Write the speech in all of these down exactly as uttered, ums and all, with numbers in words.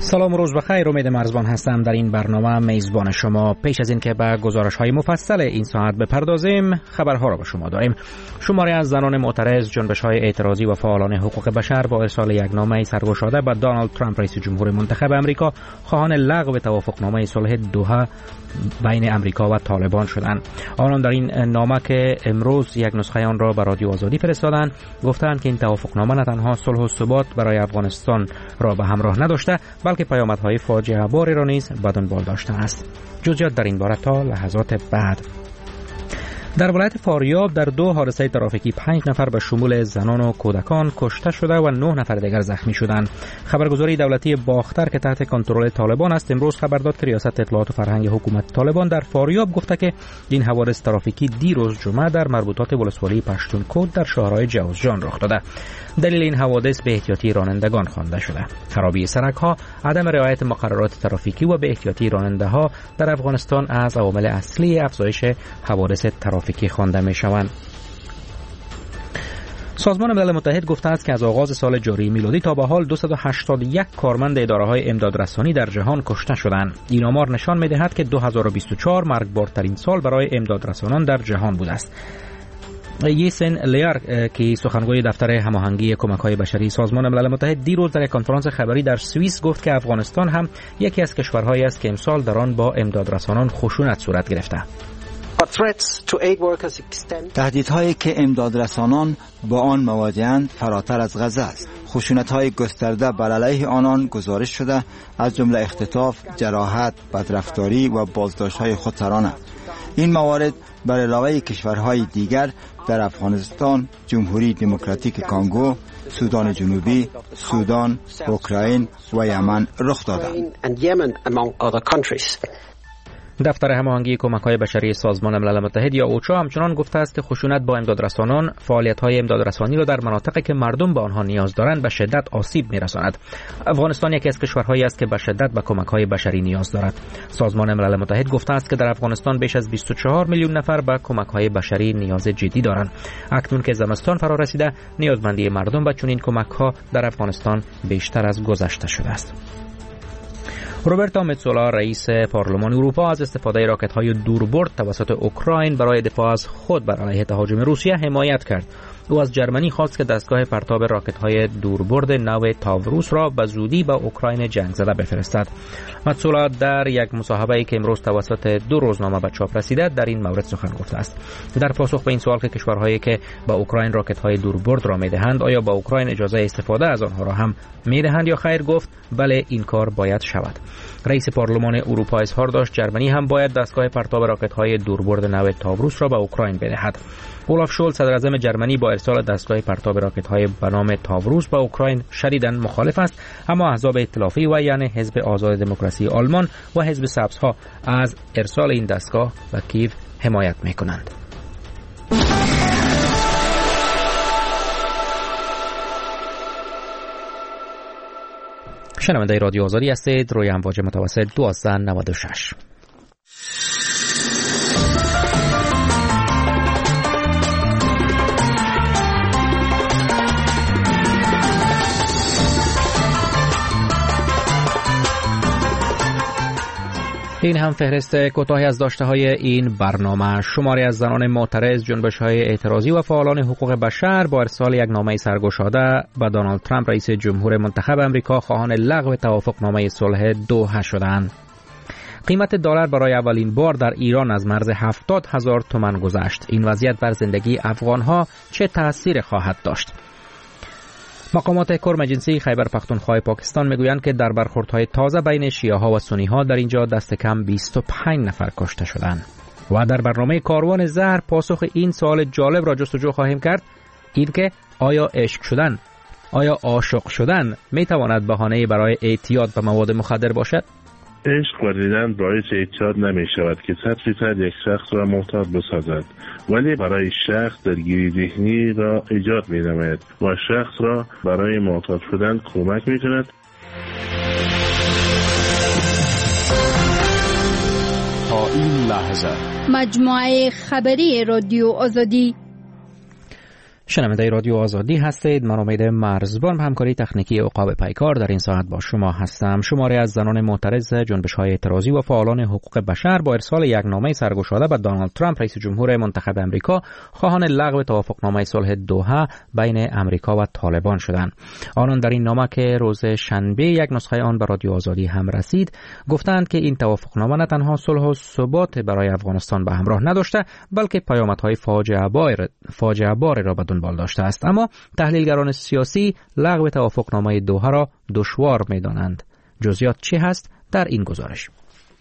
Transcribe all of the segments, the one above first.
سلام و روز بخیر. امید مرزبان هستم. در این برنامه میزبان شما. پیش از این که به گزارش‌های مفصل این ساعت بپردازیم، خبرها را به شما داریم. شماری از زنان معترض، جنبش‌های اعتراضی و فعالان حقوق بشر با ارسال یک نامه سرگشاده به دونالد ترامپ رئیس جمهور منتخب آمریکا خواهان لغو توافقنامه صلح دوحه بین آمریکا و طالبان شدند. آنان در این نامه که امروز یک نسخه آن را به رادیو آزادی فرستادند، گفتند که این توافقنامه نه تنها صلح و ثبات برای افغانستان را به همراه نداشته، بلکه پیامدهای فاجعه باری را نیز به دنبال داشته است. جزئیات در این باره تا لحظات بعد. در ولایت فاریاب در دو حادثه ترافیکی پنج نفر به شمول زنان و کودکان کشته شده و نه نفر دیگر زخمی شدند. خبرگزاری دولتی باختر که تحت کنترل طالبان است امروز خبر داد که ریاست اطلاعات و فرهنگ حکومت طالبان در فاریاب گفته که این حوادث ترافیکی دیروز جمعه در مربوطات ولسوالی پشتونکود در شهرهای جوزجان رخ داده. دلیل این حوادث به احتیاطی رانندگان خوانده شده. خرابی سرک‌ها، عدم رعایت مقررات ترافیکی و به احتیاطی راننده‌ها در افغانستان از عوامل اصلی افزایش حوادث ترافیکی خوانده می‌شوند. سازمان ملل متحد گفته است که از آغاز سال جاری میلادی تا به حال دویست و هشتاد و یک کارمند اداره‌های امدادرسانی در جهان کشته شدند. این آمار نشان می‌دهد که دو هزار و بیست و چهار مرگبارترین سال برای امدادرسانان در جهان بوده است. یسن لیر که سخنگوی دفتر هماهنگی کمک‌های بشری سازمان ملل متحد دیروز در یک کنفرانس خبری در سوئیس گفت که افغانستان هم یکی از کشورهایی است که امسال در آن با امدادرسانان خشونت صورت گرفته. تهدیدهایی که امدادرسانان با آن مواجهند فراتر از غزه است. خشونت‌های گسترده بر علیه آنان گزارش شده، از جمله اختطاف، جراحت، بدرفتاری و بازداشت‌های خودسرانه. این موارد بر علاوه کشورهای دیگر در افغانستان، جمهوری دموکراتیک کانگو، سودان جنوبی، سودان، اوکراین و یمن رخ دادند. دفتر هماهنگی کمک‌های بشری سازمان ملل متحد یا اوچا همچنان گفته است که خشونت با امدادرسانان فعالیت‌های امدادرسانی را در مناطقی که مردم به آنها نیاز دارند به شدت آسیب می‌رساند. افغانستان یکی از کشورهایی است که به شدت به کمک‌های بشری نیاز دارد. سازمان ملل متحد گفته است که در افغانستان بیش از بیست و چهار میلیون نفر به کمک‌های بشری نیاز جدی دارند. اکنون که زمستان فرا رسیده، نیازمندی مردم به چنین کمک‌ها در افغانستان بیشتر از گذشته شده است. روبرتا متسولا رئیس پارلمان اروپا از استفاده راکت‌های دوربرد توسط اوکراین برای دفاع از خود بر علیه تهاجم روسیه حمایت کرد. او از جرمنی خواست که دستگاه پرتاب راکت‌های دوربرد نو تاوروس را به زودی به اوکراین جنگ زده بفرستد. متسولا در یک مصاحبه‌ای که امروز توسط دو روزنامه به چاپ رسیده در این مورد سخن گفته است. در پاسخ به این سوال که کشورهایی که به اوکراین راکت‌های دوربرد را می‌دهند آیا با اوکراین اجازه استفاده از آنها را هم می‌دهند یا خیر، گفت بله، این کار باید شود. رئیس پارلمان اروپا اظهار داشت جرمنی هم باید دستگاه پرتاب راکت‌های دوربرد نو تاوروس را به اوکراین بدهد. اولاف شولز صدر اعظم جرمنی با ارسال دستگاه پرتاب راکت‌های به نام تاوروس به اوکراین شدیداً مخالف است، اما احزاب ائتلافی و یعنی حزب آزاد دموکراسی آلمان و حزب سبزها از ارسال این دستگاه به کیو حمایت می‌کنند. شنونده رادیو آزادی هستید. روی امواج متوسط دوازده نود و شش. این هم فهرست کوتاهی از داشته‌های این برنامه. شماری از زنان معترض، جنبش‌های اعتراضی و فعالان حقوق بشر با ارسال یک نامه سرگشاده به دونالد ترامپ رئیس جمهور منتخب آمریکا خواهان لغو توافقنامه صلح دوحه شدند. قیمت دلار برای اولین بار در ایران از مرز هفتاد هزار تومان گذشت. این وضعیت بر زندگی افغان‌ها چه تأثیر خواهد داشت؟ مقامات کرم جنسی خیبر پختونخوا پاکستان میگویند که در برخوردهای تازه بین شیعه‌ها و سنی‌ها در اینجا دست کم بیست و پنج نفر کشته شدند. و در برنامه کاروان زهر پاسخ این سوال جالب را جستجو خواهیم کرد، این که آیا عشق شدن، آیا عاشق شدن میتواند بهانه برای اعتیاد به مواد مخدر باشد؟ عشق ورزیدن باعث اعتیاد نمی شود که صد فیصد یک شخص را معتاد بسازد، ولی برای شخص درگیری ذهنی را ایجاد می نماید و شخص را برای معتاد شدن کمک می کند. تا این لحظه مجموعه خبری رادیو آزادی. شنونده رادیو آزادی هستید. من امید مرزبان به همکاری تکنیکی عقاب پیکار در این ساعت با شما هستم. شماری از زنان معترض جنبش‌های اعتراضی و فعالان حقوق بشر با ارسال یک نامه سرگشاده به دونالد ترامپ رئیس جمهور منتخب امریکا خواهان لغو توافقنامه صلح دوحه بین امریکا و طالبان شدند. آنان در این نامه که روز شنبه یک نسخه آن به رادیو آزادی هم رسید گفتند که این توافقنامه نه تنها صلح و ثبات برای افغانستان به همراه نداشته بلکه پیامدهای فاجعه بار فاجعه بار را به دنبال داشته است. اما تحلیلگران سیاسی لغو توافقنامه دوحه را دشوار می‌دانند. جزئیات چی هست در این گزارش؟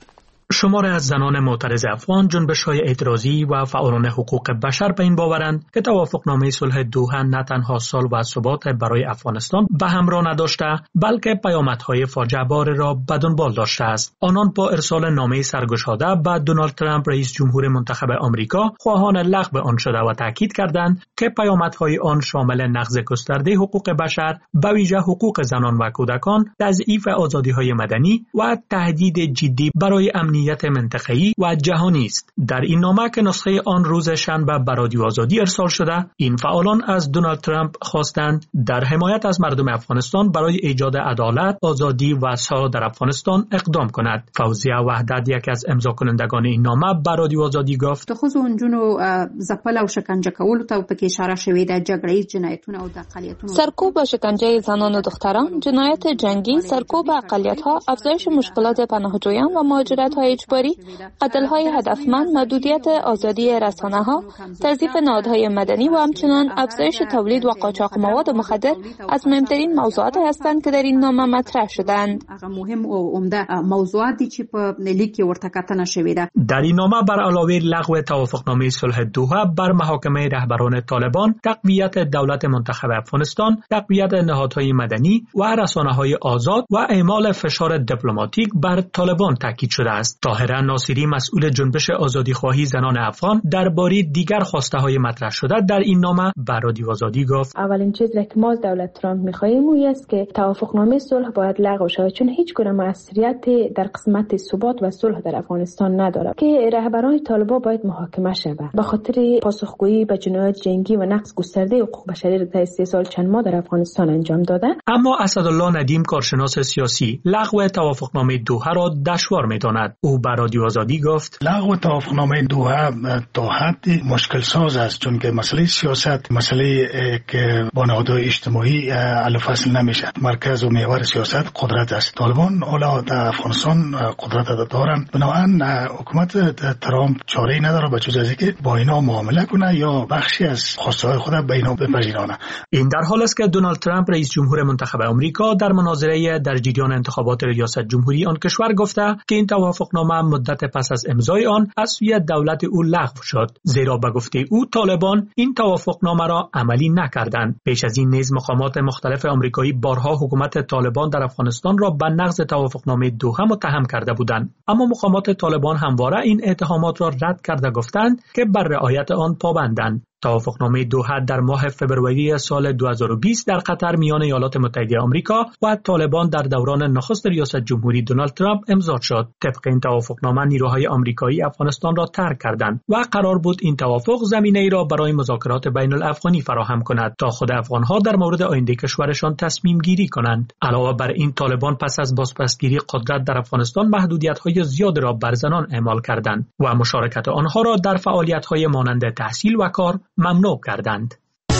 شماری از زنان معترض افغان، جنبش‌های اعتراضی و فعالان حقوق بشر به این باورند که توافقنامه صلح دوحه نه تنها صلح و ثبات برای افغانستان به همراه نداشته بلکه پیامدهای فاجعه بار را به دنبال داشته است. آنان با ارسال نامه سرگشاده به دونالد ترامپ رئیس جمهور منتخب آمریکا خواهان لغو آن شده و تاکید کردند که پیامدهای آن شامل نقض گسترده حقوق بشر، به ویژه حقوق زنان و کودکان، تضعیف آزادی‌های مدنی و تهدید جدی برای امنیت منطقه‌ای و جهانی است. در این نامه که نسخه آن روز شنبه به رادیو آزادی ارسال شده، این فعالان از دونالد ترامپ خواستند در حمایت از مردم افغانستان برای ایجاد عدالت، آزادی و صلح در افغانستان اقدام کند. فوزیه وحدت، یک از امضا کنندگان این نامه، به رادیو آزادی گفت: خصوصا جنو زپل او شکنجه کول ته په کې اشاره شوې ده، جګړې جنایتونه او د اقلیتونو سرکوب و شکنجه زنان و دختران، جنایت جنگی، سرکوب اقلیت‌ها، افزایش مشکلات پناهجویان و مهاجرت‌های اجباری، قتل‌های هدفمند، محدودیت آزادی رسانه‌ها، تضعیف نهادهای مدنی و همچنین افزایش تولید و قاچاق مواد مخدر از مهمترین موضوعات هستند که در این نامه مطرح شدند. مهم او عمده موضوعاتی چې په لیک کې ورته کتنه شوې ده. در این نامه بر علاوه لغو توافقنامه صلح دوحه بر محاکمه رهبران طالبان، تقویت دولت منتخب افغانستان، تقویت نهادهای مدنی و رسانه‌های آزاد و اعمال فشار دیپلماتیک بر طالبان تاکید شده است. طاهره ناصری، مسئول جنبش آزادیخواهی زنان افغان، درباره دیگر خواسته‌های مطرح شده در این نامه به رادیو آزادی گفت: اولین چیزی که ما از دولت ترامپ می‌خواهیم اون است که توافقنامه صلح باید لغو شود، چون هیچ گونه موثریت در قسمت ثبات و صلح در افغانستان ندارد که رهبران طالبان باید محاکمه شوند به خاطر پاسخگویی به جنایات جنگی و نقض گسترده حقوق بشری در سه سال چند ماه در افغانستان انجام دادند. اما اسدالله ندیم، کارشناس سیاسی، لغو توافقنامه دوحه را دشوار می‌داند. او به رادیو آزادی گفت: لغو توافقنامه دوحه تا حدی مشکل ساز است، چون که مسئله سیاست مسئله که با نهادهای اجتماعی حل و فصل نمیشه. مرکز و محور سیاست قدرت است. طالبان حالا در افغانستان قدرت دارند، بنابراین حکومت ترامپ چاره‌ای نداره به جز از اینکه با اینا معامله کنه یا بخشی از خواسته‌های خود به اینا بپذیرانه. این در حالی است که دونالد ترامپ رئیس جمهور منتخب آمریکا در مناظره در جریان انتخابات ریاست جمهوری آن کشور گفته که این توافقنامه مدت پس از امضای آن از سوی دولت او لغو شد، زیرا به گفته او طالبان این توافقنامه را عملی نکردند. پیش از این نیز مقامات مختلف آمریکایی بارها حکومت طالبان در افغانستان را به نقض توافقنامه دوحه متهم کرده بودند، اما مقامات طالبان همواره این اتهامات را رد کرده گفتند که بر رعایت آن پابندند. توافقنامه دوحه در ماه فبروری سال دو هزار و بیست در قطر میان ایالات متحده آمریکا و طالبان در دوران نخست ریاست جمهوری دونالد ترامپ امضا شد. طبق این توافقنامه نیروهای آمریکایی افغانستان را ترک کردند و قرار بود این توافق زمینه‌ای را برای مذاکرات بین الافغانی فراهم کند تا خود افغانها در مورد آینده کشورشان تصمیم گیری کنند. علاوه بر این طالبان پس از بازپسگیری قدرت در افغانستان محدودیت‌های زیاد را بر زنان اعمال کردند و مشارکت آنها را در فعالیت‌های مانند تحصیل و کار ممنوع کردند.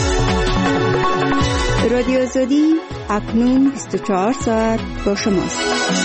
رادیو آزادی اکنون بیست و چهار ساعت با شماست.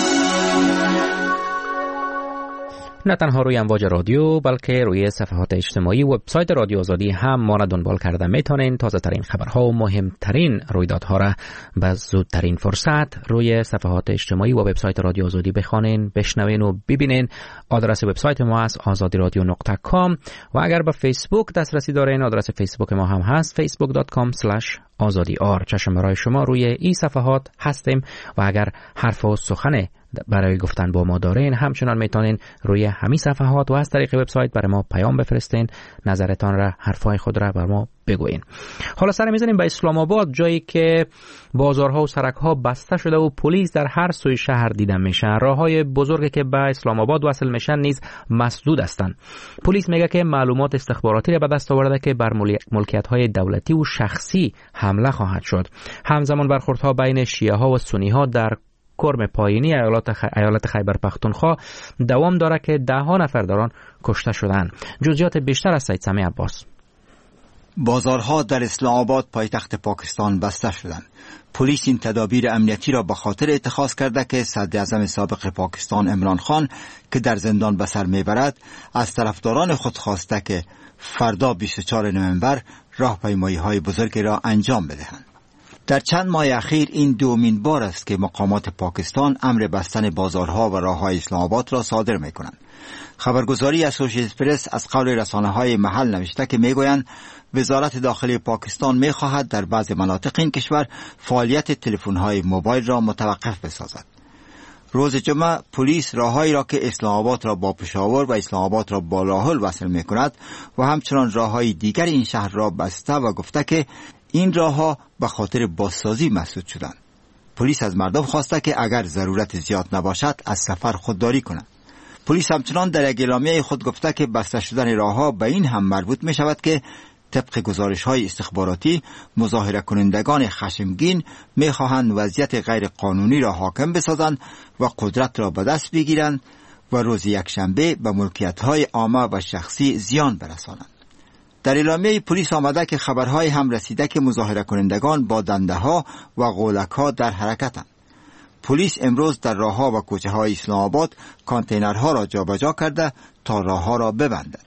نه تنها روی امواج رادیو بلکه روی صفحات اجتماعی و وبسایت رادیو آزادی هم ما را دنبال کرده میتونین تازه ترین خبرها و مهمترین رویدادها را به زودترین فرصت روی صفحات اجتماعی و وبسایت رادیو آزادی بخوانین، بشنوین و ببینین. آدرس وبسایت ما است آزادی رادیو دات کام و اگر به فیسبوک دسترسی دارین آدرس فیسبوک ما هم هست فیسبوک دات کام اسلش آزادی آر. چشم برای شما روی این صفحات هستیم و اگر حرف و سخن برای گفتن با ما دارین، همچنان میتونین روی همین صفحات و از طریق وبسایت برای ما پیام بفرستین، نظرتان را، حرفای خود را بر ما بگوین. حالا سر میزنیم به اسلام آباد، جایی که بازارها و سرک‌ها بسته شده و پلیس در هر سوی شهر دیده میشن. راههای بزرگی که به اسلام آباد وصل میشن نیز مسدود هستند. پلیس میگه که معلومات استخباراتی را به دست آورده که بر ملکیت‌های دولتی و شخصی حمله خواهد شد. همزمان برخوردها بین شیعه ها و سنی ها در کرم پایینی ایالات, خ... ایالت خیبر پختونخوا دوام داره که ده ها نفر در آن کشته شدند. جزئیات بیشتر از سید سمی عباس. بازارها در اسلام آباد پایتخت پاکستان بسته شدند. پلیس این تدابیر امنیتی را به خاطر اتخاذ کرده که صدر اعظم سابق پاکستان عمران خان که در زندان به سر میبرد از طرفداران خود خواسته که فردا بیست و چهارم نوامبر راهپیمایی های بزرگی را انجام بدهند. در چند ماه اخیر این دومین بار است که مقامات پاکستان امر بستن بازارها و راههای اسلام آباد را صادر میکنند. خبرگزاری اسوسییتد پرس از قول رسانه‌های محل نوشته که میگویند وزارت داخلی پاکستان میخواهد در بعض مناطق این کشور فعالیت تلفن‌های موبایل را متوقف بسازد. روز جمعه پلیس راههایی را که اسلام آباد را با پشاور و اسلام آباد را با لاهور وصل میکند و همچنان راههای دیگر این شهر را بسته و گفته که این راهها به خاطر بازسازی مسدود شدند. پلیس از مردم خواسته که اگر ضرورت زیاد نباشد از سفر خودداری کنند. پلیس همچنان در یک اعلامیه خود گفته که بسته شدن راهها به این هم مربوط می شود که طبق گزارش‌های استخباراتی مظاهره کنندگان خشمگین می خواهند وضعیت غیر قانونی را حاکم بسازند و قدرت را به دست بگیرند و روز یکشنبه به ملکیت‌های عامه و شخصی زیان برسانند. در اعلامیه پلیس آمده که خبرهای هم رسیده که مظاهره کنندگان با دنده‌ها و غولک‌ها در حرکتند. پلیس امروز در راه‌ها و کوچه‌های اسلام آباد کانتینرها را جابجا کرده تا راه‌ها را ببندد.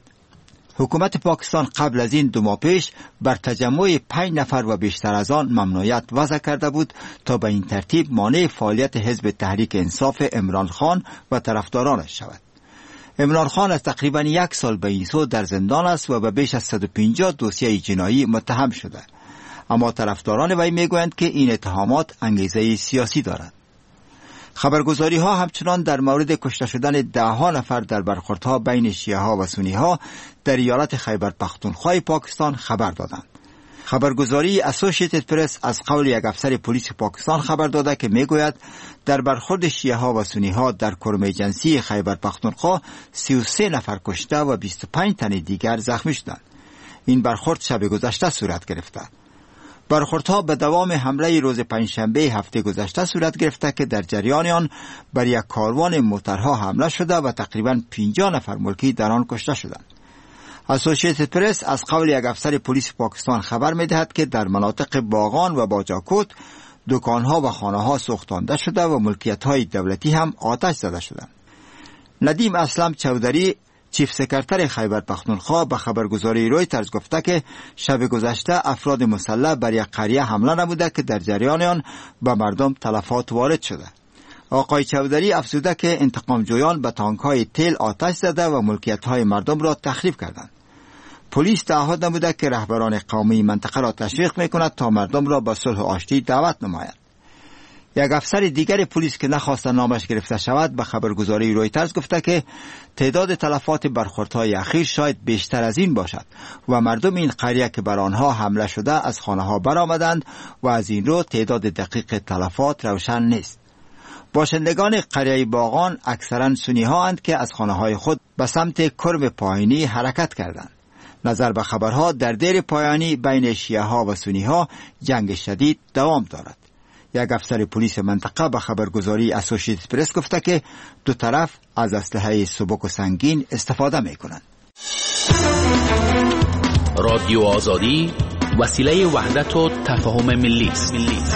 حکومت پاکستان قبل از این دو ماه پیش بر تجمع پنج نفر و بیشتر از آن ممنوعیت وضع کرده بود تا به این ترتیب مانع فعالیت حزب تحریک انصاف عمران خان و طرفدارانش شود. عمران خان از تقریبا یک سال به این سو در زندان است و به بیش از صد و پنجاه دوسیه جنایی متهم شده. اما طرفداران وی میگویند که این اتهامات انگیزه سیاسی دارد. خبرگزاری ها همچنان در مورد کشته شدن ده ها نفر در برخوردها بین شیعه ها و سنی ها در ایالت خیبر پختونخوا پاکستان خبر دادند. خبرگزاری اسوسییتد پرس از قول یک افسر پلیس پاکستان خبر داده که میگوید در برخورد شیعه ها و سنی ها در کرم جنسی خیبر پختونخوا سی و سه نفر کشته و بیست و پنج تن دیگر زخمی شدند. این برخورد شب گذشته صورت گرفته. برخوردها به دوام حمله روز پنجشنبه هفته گذشته صورت گرفته که در جریان آن بر یک کاروان موترها حمله شده و تقریباً پنجاه نفر ملکی در آن کشته شدند. اسوسییتد پرس از قول یک افسر پلیس پاکستان خبر می‌دهد که در مناطق باغان و باجاکوت دکان‌ها و خانه‌ها سوختانده شده و ملکیت‌های دولتی هم آتش زده شدند. ندیم اسلم چودری چیف سکرتر خیبر پختونخوا به خبرگزاری رویترز گفته که شب گذشته افراد مسلح بر یک قریه حمله نموده که در جریان آن به مردم تلفات وارد شده. آقای چودری افزوده که انتقام جویان به تانک‌های تیل آتش زده و ملکیت‌های مردم را تخریب کردند. پلیس تعهد نموده که رهبران قومی منطقه را تشویق می‌کند تا مردم را به صلح و آشتی دعوت نمایند. یک افسر دیگر پلیس که نخواست نامش گرفته شود به خبرگزاری رویترز گفته که تعداد تلفات برخوردهای اخیر شاید بیشتر از این باشد و مردم این قریه که بر آنها حمله شده از خانه‌ها برآمدند و از این رو تعداد دقیق تلفات روشن نیست. باشندگان قریه باغان اکثرا سنی ها اند که از خانه‌های خود به سمت کرم پایینی حرکت کردند. نظر به خبرها در دیر پایانی بین شیعه ها و سنی ها جنگ شدید دوام دارد. یک افسر پلیس منطقه به خبرگزاری اسوسییتد پرس گفته که دو طرف از اسلحه سبک و سنگین استفاده می کنند. رادیو آزادی وسیله وحدت و تفاهم ملی است.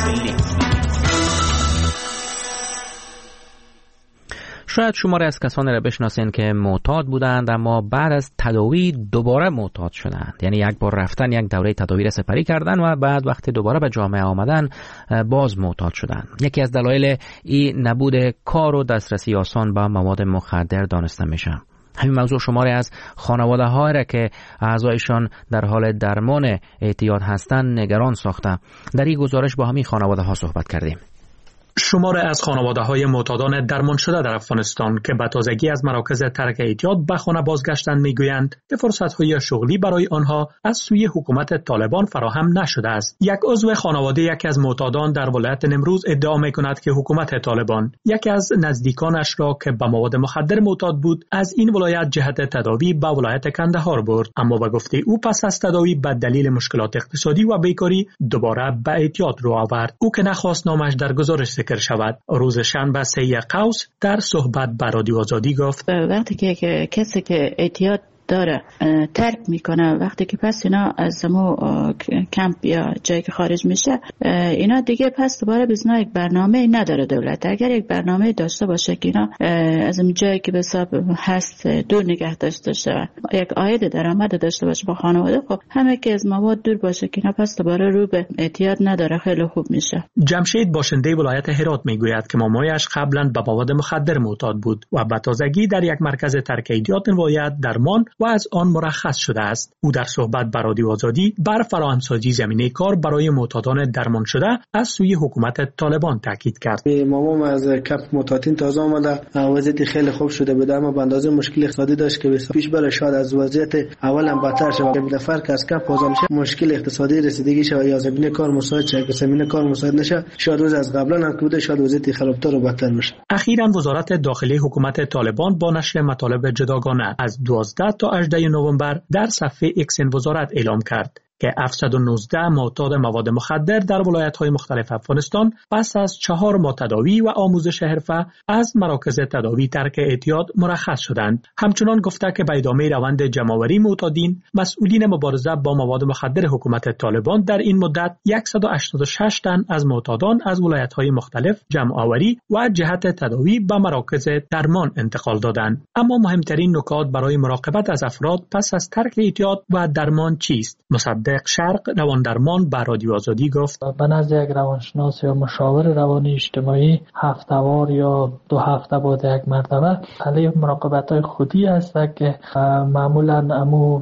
شاید شماری از کسانی را بشناسین که معتاد بودند اما بعد از تداوی دوباره معتاد شدند. یعنی یک بار رفتن یک دوره تداوی را سپری کردن و بعد وقتی دوباره به جامعه آمدن باز معتاد شدند. یکی از دلایل این نبود کار و دسترسی آسان به مواد مخدر دانسته میشه. همین موضوع شماری از خانواده ها را که اعضایشان در حال درمان اعتیاد هستند نگران ساخته. در این گزارش با همین خانواده ها صحبت کردیم. شمار از خانواده‌های معتادان درمان شده در افغانستان که به تازگی از مراکز ترک اعتیاد به خانه بازگشتند میگویند که فرصت‌های شغلی برای آنها از سوی حکومت طالبان فراهم نشده است. یک عضو خانواده یکی از معتادان در ولایت نمروز ادعا می‌کند که حکومت طالبان یکی از نزدیکانش را که به مواد مخدر معتاد بود از این ولایت جهت تداوی به ولایت کندهار برد، اما به گفته او پس از تداوی به دلیل مشکلات اقتصادی و بیکاری دوباره به اعتیاد رو آورد. او که نخواست نامش در گزارش ذکر شود، روز شنبه سه قوس در صحبت با رادیو آزادی گفت وقتی که کسی که اعتیاد داره ترک میکنه، وقتی که پس اینا از زمو کمپ یا جایی که خارج میشه، اینا دیگه پس دوباره بزنا یک برنامه نداره دولت. اگر یک برنامه داشته باشه که اینا از این جایی که به حساب هست دور نگه داشته باشه، یک عاید درآمد داشته باشه با خانواده، خب همه که از مواد دور باشه که اینا پس دوباره رو به اعتیاد نداره، خیلی خوب میشه. جمشید باشنده ولایت هرات میگوید که مامایش قبلا به مواد مخدر معتاد بود و به تازگی در یک مرکز ترک اعتیاد ولایت درمان و از آن مرخص شده است. او در صحبت با رادیو آزادی بر فراهمسازی زمینه کار برای معتادان درمان شده از سوی حکومت طالبان تاکید کرد. مامام از کپ معتادین تازه آمده، وضعیت خیلی خوب شده بود، اما به اندازه مشکل اقتصادی داشت که پیش بره شاید از وضعیت اولم بدتر شود. به فرق از کپ بازم میشه مشکل اقتصادی رسیدگی شود یا زمینه کار مساعد شه، که زمینه کار مساعد نشه شاید روز از قبلا هم که بوده شاید وضعیت خرابتر و بدتر بشه. اخیراً وزارت داخلی حکومت طالبان با نشر مطالب جداگانه از دوازده تا هجده نوامبر در صفحه ایکس وزارت اعلام کرد که هفتصد و نوزده معتاد مواد مخدر در ولایت‌های مختلف افغانستان پس از چهار ماه تداوی و آموزش حرفه از مراکز تداوی ترک اعتیاد مرخص شدند. همچنان گفته که به ادامه روند جمع‌آوری معتادین، مسئولین مبارزه با مواد مخدر حکومت طالبان در این مدت صد و هشتاد و شش تن از معتادان از ولایت‌های مختلف جمع‌آوری و جهت تداوی به مراکز درمان انتقال دادند. اما مهمترین نکات برای مراقبت از افراد پس از ترک اعتیاد و درمان چیست؟ مصدق شرق رواندرمان به رادیو آزادی گفت به نزد یک روانشناس یا مشاور روانی اجتماعی هفته‌وار یا دو هفته بعد یک مرتبه علیه مراقبت‌های خودی است که معمولاً امو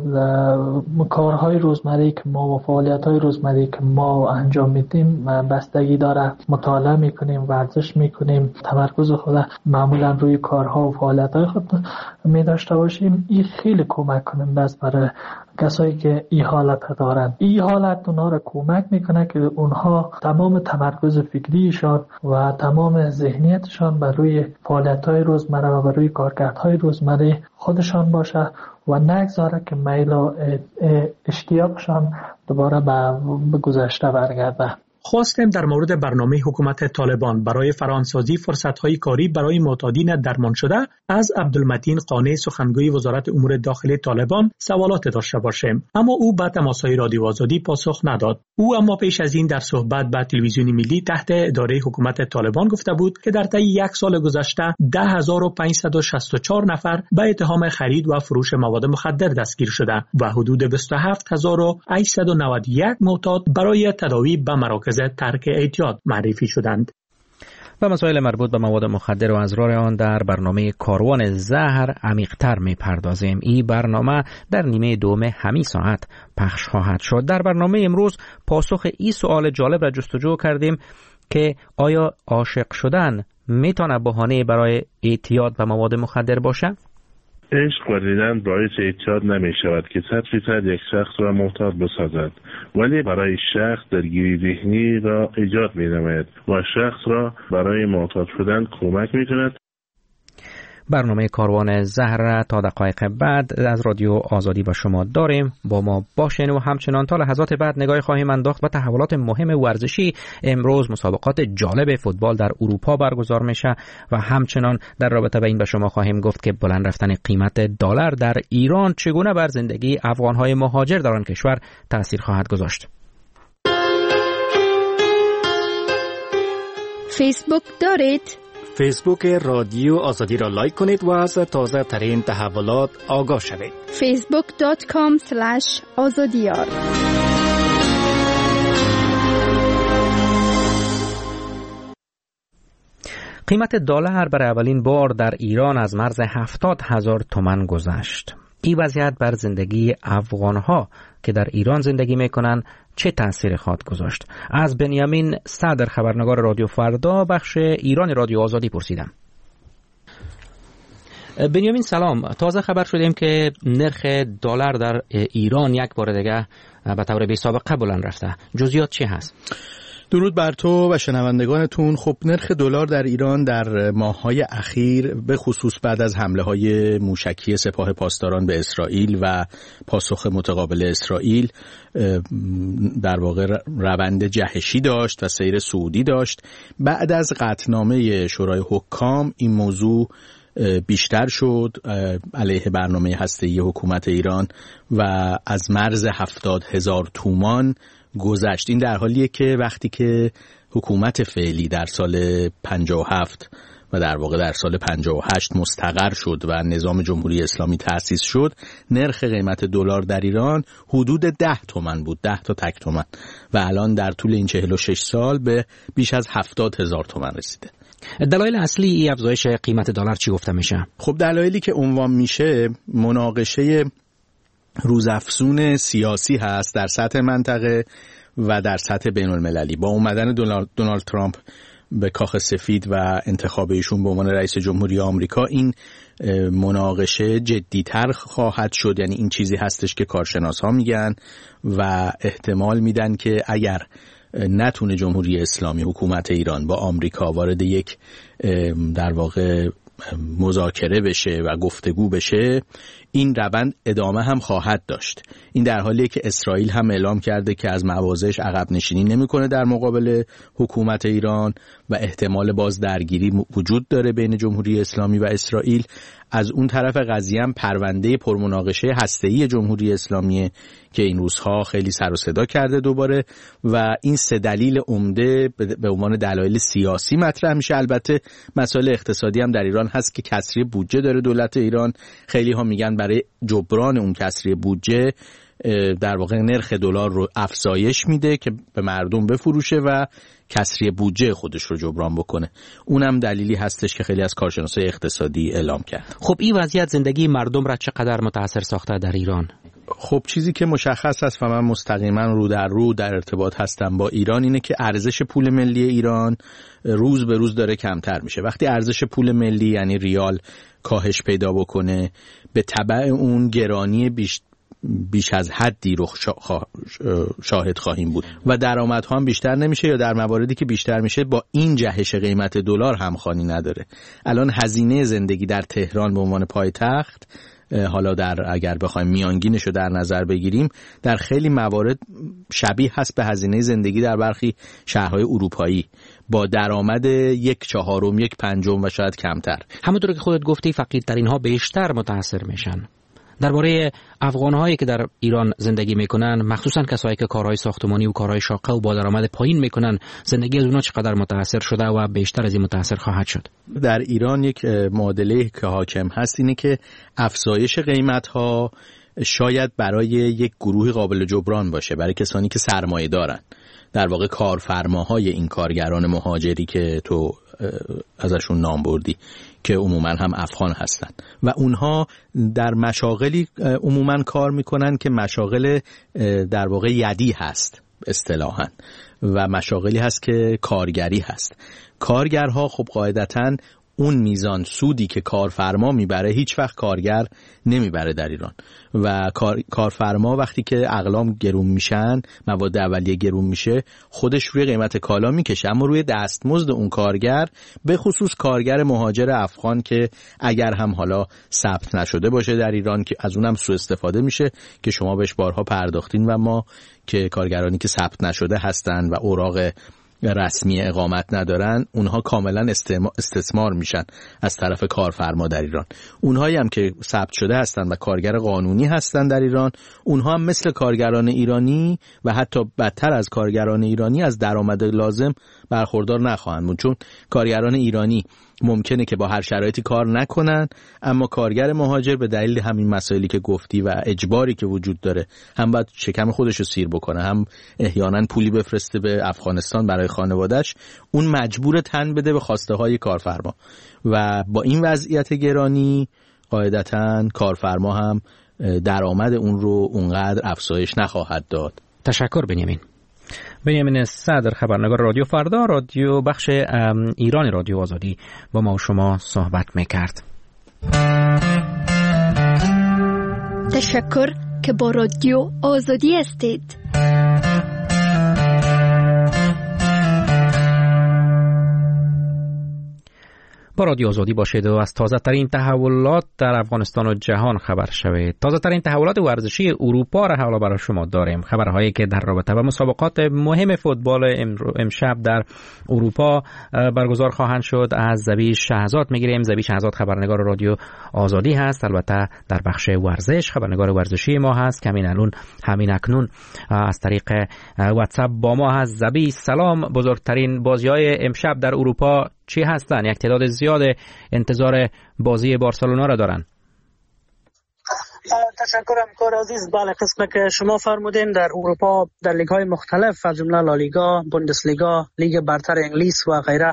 کارهای روزمره که ما و فعالیت‌های روزمره که ما انجام میدیم بستگی داره. مطالعه میکنیم، ورزش میکنیم، تمرکز خود معمولاً روی کارها و فعالیت‌های خود می داشته باشیم. این خیلی کمک کننده است برای کسایی که این حالت دارن. این حالت اونها را کمک میکنه که اونها تمام تمرکز فکریشان و تمام ذهنیتشان بر روی فعالیت‌های روزمره و بر روی کارکردهای روزمره خودشان باشه و نگذاره که میل و اشتیاقشان دوباره به گذشته برگرده. خواستیم در مورد برنامه حکومت طالبان برای فراهمسازی فرصت‌های کاری برای معتادین درمان شده از عبدالمتین قانع سخنگوی وزارت امور داخلی طالبان سوالات داشته باشیم، اما او به تماس‌های رادیو آزادی پاسخ نداد. او اما پیش از این در صحبت با تلویزیون ملی تحت اداره حکومت طالبان گفته بود که در طی یک سال گذشته ده هزار و پانصد و شصت و چهار نفر به اتهام خرید و فروش مواد مخدر دستگیر شده و حدود بیست و هفت هزار و هشتصد و نود و یک معتاد برای تداوی به مراکز ترک اعتیاد معرفی شدند. و مسائل مربوط به مواد مخدر و اضرار آن در برنامه کاروان زهر عمیق‌تر می‌پردازیم. این برنامه در نیمه دوم همین ساعت پخش خواهد شد. در برنامه امروز پاسخ این سوال جالب را جستجو کردیم که آیا عاشق شدن میتونه بهانه برای اعتیاد به مواد مخدر باشه؟ عشق ورزیدن باعث اعتیاد نمی شود که صد فیصد یک شخص را معتاد بسازد، ولی برای شخص درگیری ذهنی را ایجاد می نماید و شخص را برای معتاد شدن کمک می کند. برنامه کاروان زهر تا دقایق بعد از رادیو آزادی با شما داریم. با ما باشین و همچنان تا لحظات بعد نگاهی خواهیم انداخت به تحولات مهم ورزشی. امروز مسابقات جالب فوتبال در اروپا برگزار میشه و همچنان در رابطه با این به شما خواهیم گفت که بلند رفتن قیمت دلار در ایران چگونه بر زندگی افغان‌های مهاجر در آن کشور تأثیر خواهد گذاشت. فیسبوک دارید؟ فیسبوک رادیو آزادی را لایک کنید و از تازه ترین تحولات آگاه شوید. فیسبوک دات کام اسلش آزادیار. قیمت دلار برای اولین بار در ایران از مرز هفتاد هزار تومان گذشت. این وضعیت بر زندگی افغانها که در ایران زندگی میکنن چه تأثیر خواهد گذاشت؟ از بنیامین صدر خبرنگار رادیو فردا بخش ایران رادیو آزادی پرسیدم. بنیامین سلام، تازه خبر شدیم که نرخ دلار در ایران یک بار دیگه به طور بی سابقه بلند رفته. جزئیات چی هست؟ درود بر تو و شنوندگانتون. خب نرخ دلار در ایران در ماه‌های اخیر به خصوص بعد از حمله‌های موشکی سپاه پاسداران به اسرائیل و پاسخ متقابل اسرائیل در واقع روند جهشی داشت و سیر صعودی داشت. بعد از قطعنامه شورای حکام این موضوع بیشتر شد علیه برنامه هسته‌ای حکومت ایران و از مرز هفتاد هزار تومان گذشت. این در حالیه که وقتی که حکومت فعلی در سال پنجاه و هفت و در واقع در سال پنجاه و هشت مستقر شد و نظام جمهوری اسلامی تأسیس شد، نرخ قیمت دلار در ایران حدود ده تومن بود، ده تا تک تومن، و الان در طول این چهل و شش سال به بیش از هفتاد هزار تومن رسیده. دلایل اصلی این افزایش قیمت دلار چی گفته میشه؟ خب دلایلی که عنوان میشه مناقشه روزافزون سیاسی هست در سطح منطقه و در سطح بین المللی. با اومدن دونالد ترامپ به کاخ سفید و انتخاب ایشون به عنوان رئیس جمهوری آمریکا این مناقشه جدی‌تر خواهد شد. یعنی این چیزی هستش که کارشناس‌ها میگن و احتمال میدن که اگر نتونه جمهوری اسلامی حکومت ایران با آمریکا وارد یک در واقع مذاکره بشه و گفتگو بشه، این روند ادامه هم خواهد داشت. این در حالیه که اسرائیل هم اعلام کرده که از مواضعش عقب نشینی نمیکنه در مقابل حکومت ایران و احتمال باز درگیری وجود داره بین جمهوری اسلامی و اسرائیل. از اون طرف قضیه هم پرونده پرمناقشه هسته‌ای جمهوری اسلامی که این روزها خیلی سر و صدا کرده دوباره، و این سه دلیل عمده به عنوان دلایل سیاسی مطرح میشه. البته مسائل اقتصادی هم در ایران هست که کسری بودجه داره دولت ایران. خیلی ها میگن برای جبران اون کسری بودجه در واقع نرخ دلار رو افزایش میده که به مردم بفروشه و کسری بودجه خودش رو جبران بکنه. اونم دلیلی هستش که خیلی از کارشناسای اقتصادی اعلام کرد. خب این وضعیت زندگی مردم را چقدر متاثر ساخته در ایران؟ خب چیزی که مشخص است و من مستقیما رو در رو در ارتباط هستم با ایران اینه که ارزش پول ملی ایران روز به روز داره کمتر میشه. وقتی ارزش پول ملی یعنی ریال کاهش پیدا بکنه، به تبع اون گرانی بیش بیش از حدی رو شاهد خواهیم بود و درآمدها هم بیشتر نمیشه، یا در مواردی که بیشتر میشه با این جهش قیمت دلار همخوانی نداره. الان هزینه زندگی در تهران به عنوان پایتخت، حالا در اگر بخوایم میانگینش رو در نظر بگیریم، در خیلی موارد شبیه هست به هزینه زندگی در برخی شهرهای اروپایی با درآمد یک چهارم، یک پنجم و شاید کمتر. همونطور که خودت گفتی فقیرترین ها بیشتر متاثر میشن. درباره افغان‌هایی که در ایران زندگی میکنن، مخصوصا کسایی که کارهای ساختمانی و کارهای شاقه و با درآمد پایین میکنن، زندگی از اونها چقدر متاثر شده و بیشتر از این متاثر خواهد شد؟ در ایران یک معادله که حاکم هست اینه که افزایش قیمت‌ها شاید برای یک گروه قابل جبران باشه، برای کسانی که سرمایه دارن، در واقع کارفرماهای این کارگران مهاجری که تو ازشون نام بردی که عموما هم افغان هستن و اونها در مشاغلی عموما کار میکنن که مشاغل در واقع یدی هست اصطلاحاً و مشاغلی هست که کارگری هست. کارگرها خب قاعدتاً اون میزان سودی که کارفرما میبره هیچ وقت کارگر نمیبره در ایران و کار، کارفرما وقتی که اقلام گرون میشن، مواد اولیه گرون میشه، خودش روی قیمت کالا میکشه، اما روی دستمزد اون کارگر، به خصوص کارگر مهاجر افغان که اگر هم حالا ثبت نشده باشه در ایران که از اونم سوء استفاده میشه که شما بهش بارها پرداختین و ما که کارگرانی که ثبت نشده هستن و اوراق رسمی اقامت ندارن، اونها کاملا استثمار میشن از طرف کارفرما در ایران. اونهایی هم که ثبت شده هستن و کارگر قانونی هستن در ایران، اونها هم مثل کارگران ایرانی و حتی بدتر از کارگران ایرانی از درآمد لازم برخوردار نخواهند بود، چون کارگران ایرانی ممکنه که با هر شرایطی کار نکنن، اما کارگر مهاجر به دلیل همین مسائلی که گفتی و اجباری که وجود داره هم باید شکم خودش رو سیر بکنه، هم احیانا پولی بفرسته به افغانستان برای خانواده‌اش، اون مجبور تن بده به خواسته های کارفرما و با این وضعیت گرانی قاعدتاً کارفرما هم درآمد اون رو اونقدر افزایش نخواهد داد. تشکر بنیامین. بنیامین صدر، خبرنگار رادیو فردا، رادیو بخش ایران رادیو آزادی با ما و شما صحبت میکرد. تشکر که با رادیو آزادی هستید. با رادیو آزادی باشید و از تازه ترین تحولات در افغانستان و جهان خبر شوید. تازه ترین تحولات ورزشی اروپا را حالا برای شما داریم. خبرهایی که در رابطه با مسابقات مهم فوتبال امشب در اروپا برگزار خواهند شد از زبی شهزاد میگیریم. زبی شهزاد خبرنگار رادیو آزادی هست. البته در بخش ورزش خبرنگار ورزشی ما هست که همین الان همین اکنون از طریق واتساپ با ما هست. زبی سلام. بزرگترین بازی‌های امشب در اروپا چی هستن؟ یک تعداد زیاد انتظار بازی بارسلونا را دارن. تشکر همکار عزیز. بله، قسمه که شما فرمودین در اروپا در لیگ های مختلف از جمله لالیگا، بوندسلیگا، لیگ برتر انگلیس و غیره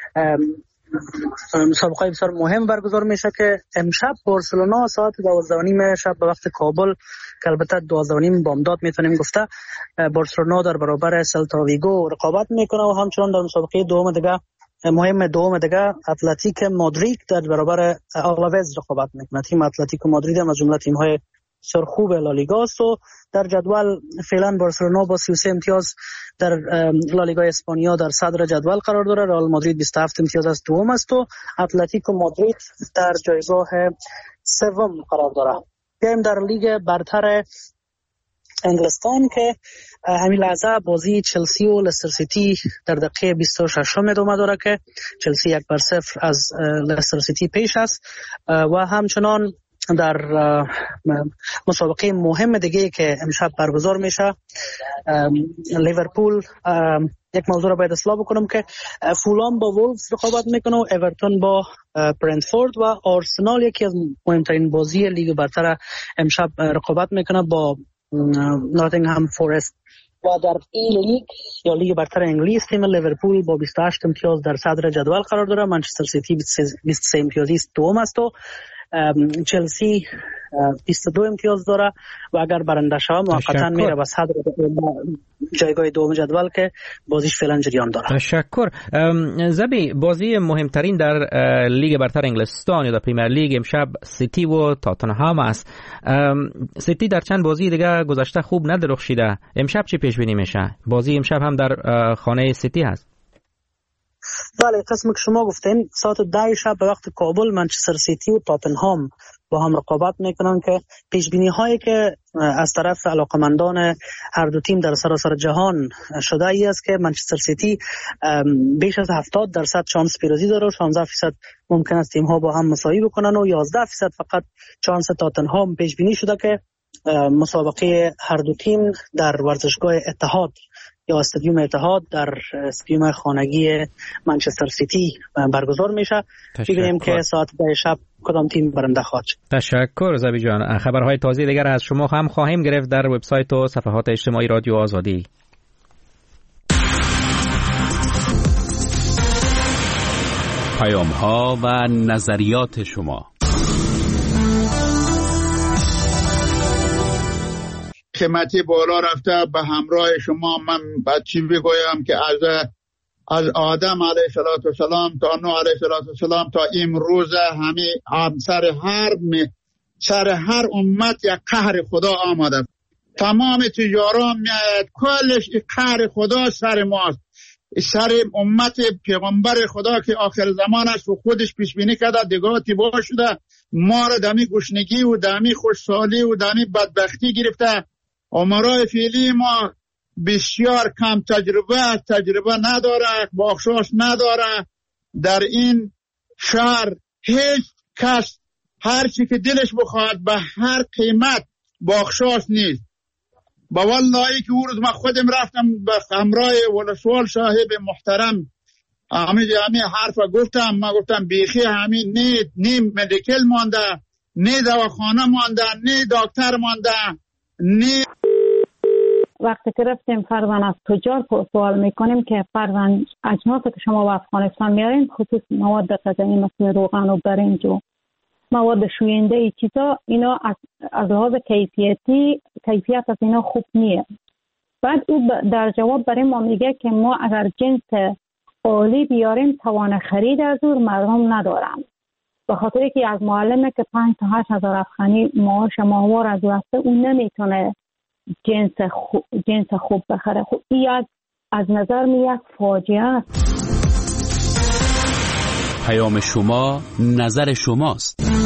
مسابقه بسیار مهم برگزار میشه که امشب بارسلونا ساعت دوازده و نیم شب به وقت کابل که البته دوازده و نیم بامداد میتونیم گفته، بارسلونا در برابر سلتا ویگو رقابت میکنه و همچنان در مسابقه دوم دیگه مهم دوم دیگه اتلتیک مادرید در برابر آلاوز رقابت میکنه. تیم اتلتیکو مادرید هم از جمله تیم های بسیار خوب لالیگا است و در جدول فعلا بارسلونا با سی و سه امتیاز در لالیگا اسپانیا در صدر جدول قرار داره. رئال مادرید بیست و هفت امتیاز از دوم است و اتلتیکو مادرید در جایگاه سوم قرار داره. بیایم در لیگ برتر انگلستان که همین لحظه بازی چلسی و لستر سیتی در دقیقه بیست و شش ادامه داره که چلسی یک بر صفر از لستر سیتی پیش است و همچنان در مسابقه مهم دیگه که امشب برگزار میشه لیورپول، یک موضوع را باید اصلاح بکنم که فولام با وولفز رقابت میکنه و اورتون با برنتفورد و آرسنال یکی از مهمترین بازی لیگ برتر امشب رقابت میکنه با ناتینگهام فورست. و در این لیگ یا لیگ برتر انگلیس تیم لیورپول با بیست و هشت امتیاز در صدر جدول قرار داره. منچستر سیتی بیست و سه امتیازی است دوم است و چلسی بیست و دو امتیاز داره و اگر برنده شود موقتا میره به صدر جایگاه دوم جدول که بازیش فعلا جریان داره. تشکر. زبی، بازی مهمترین در لیگ برتر انگلستان یا در پریمیر لیگ امشب سیتی و تاتنهام است. سیتی در چند بازی دیگه گذشته خوب ندرخشیده. امشب چی پیش بینی میشه؟ بازی امشب هم در خانه سیتی هست. بله، قسم که شما گفتین ساعت ده شب به وقت کابل منچستر سیتی و تاتنهام با هم رقابت میکنن که پیش بینی هایی که از طرف علاقمندان هر دو تیم در سراسر جهان شده ای است که منچستر سیتی بیش از هفتاد درصد شانس پیروزی داره و شانزده درصد ممکن است تیم ها با هم مساوی بکنن و یازده درصد فقط شانس تاتنهام پیش بینی شده که مسابقه هر دو تیم در ورزشگاه اتحاد یا استادیوم اتحاد در استادیوم خانگی منچستر سیتی برگزار میشه. ببینیم که ساعت ده شب کدام تیم برنده خواهد شد. تشکر زبی جان. خبرهای تازه دیگر از شما هم خواهیم گرفت در وبسایت و صفحات اجتماعی رادیو آزادی. پیام ها و نظریات شما. قیمتی بالا رفته به همراه شما. من بعد چی بگویم که از از آدم علیه السلام تا نوح علیه السلام تا امروز همه سر هر سر هر امت یک قهر خدا آمده. تمام تجاران میاد کلش قهر خدا سر ماست، سر امت پیغمبر خدا که آخر زمان است و خودش پیش بینی کرده دیگه تیبا شده ما را دمی گشنگی و دمی خوشحالی و دمی بدبختی گرفته. امرای فعلی ما بسیار کم تجربه تجربه نداره، بخشش نداره. در این شهر هیچ کس هر چی که دلش بخواد به هر قیمت بخشش نیست. با والله که او روز من خودم رفتم به همراه ولسوال صاحب محترم همین همین حرف گفتم. ما گفتم بیخی همین نه نه مدیکل مانده، نه دواخانه مانده، نه دکتر مانده، نه. وقتی که رفتیم فرزن از تجار سوال میکنیم که فرزن اجناس که شما به افغانستان میارین خصوص مواد غذایی مثل روغن و برنج و مواد شوینده ای چیزا اینا از از لحاظ کیفیتی کیفیت از اینا خوب نیست. بعد او در جواب برای ما میگه که ما اگر جنس عالی بیاریم توان خرید از او مردم ندارم، به خاطر که از معلمه که پنج تا هشت هزار افغانی معاش ماهوار از او هسته اون نمیتونه جنس خوب جنس خوب بخره. خب این از از نظر میاد فاجعه است. پیام شما نظر شماست.